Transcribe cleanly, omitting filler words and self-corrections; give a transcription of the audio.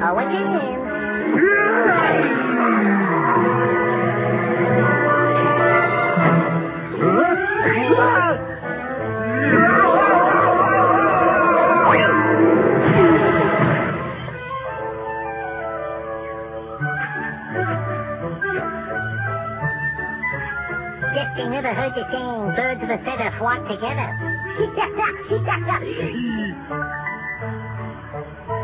Go again. Guess they never heard the saying, birds of a feather flock together.